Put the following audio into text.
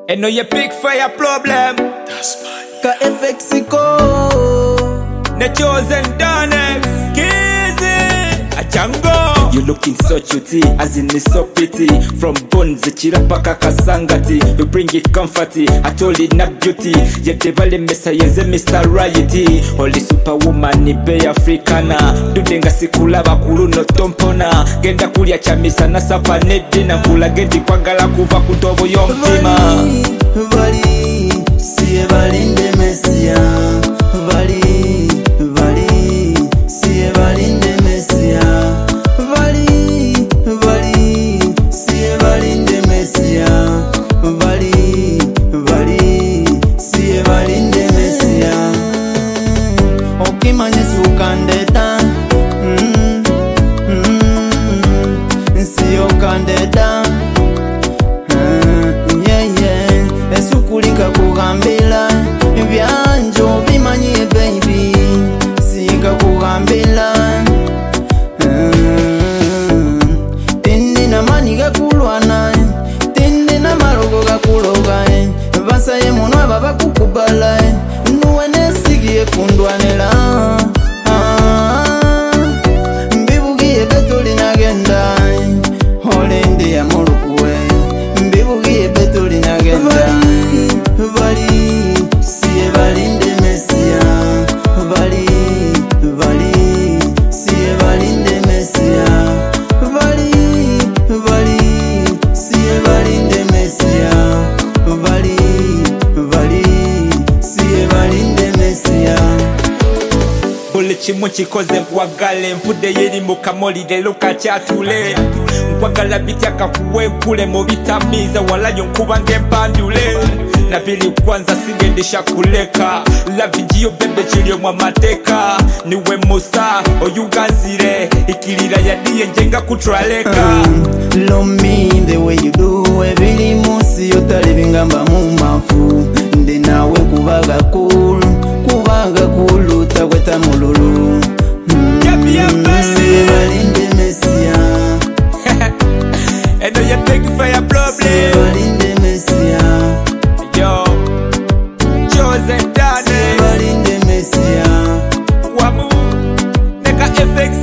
And know you big fire problem. That's money. Ka FXiko The chosen Danex. Kizzy Achango. You looking so cutie, as in it's so pretty. From bones, chirapaka kasangati. You bring it comforty, I told it not beauty. Yete vale mesa yeze Mr. Righty. Holy superwoman ni be Africana. Dudenga sikula bakulu no tompona. Genda kulia chamisa na sapa nedina. Kula gendi kwangala kuva kutobo yomtima. Vali, siye valinde mesia. Vali, siye valinde mesia. Vali, siye valinde mesia. Vali, siye valinde mesia. Okimanye sukandeta, siyo kandeta. Esukulika kugambila byanjo bimanyie baby, sika kugambila tindi na mani gakulwana, tindi na marogo gakuloga basaye munwa baba kukubala nuwe nesigie kundwanela mbibugiye betuli nagenda holende ya mulukuwe mbibugiye betuli nagenda Vali, siye valinde mesia. Vali, siye valinde mesia. Vali, siye valinde mesia. Vali, siye valinde mesia. Buli chimu chikoze nkwagale mfude yeri mukamoli lelo kacyatule nkwagala bityaka kuwekule mu bitamiza walayo nkuba ngempandule nabili kwanza singendesha kuleka love ngiyo bebe chilio mwa mateka niwe musa oyuganzire ikilira yadiye njenga kutraleka Love me the way you do ebili musi yotali bingamba mu mafu ndi nawe kubaga kulu tagweta mululu siye valinde mesia. And know you big fire Siye problem. valinde mesia. Yo chosen Siye Danex valinde mesia. Wamu Neka FX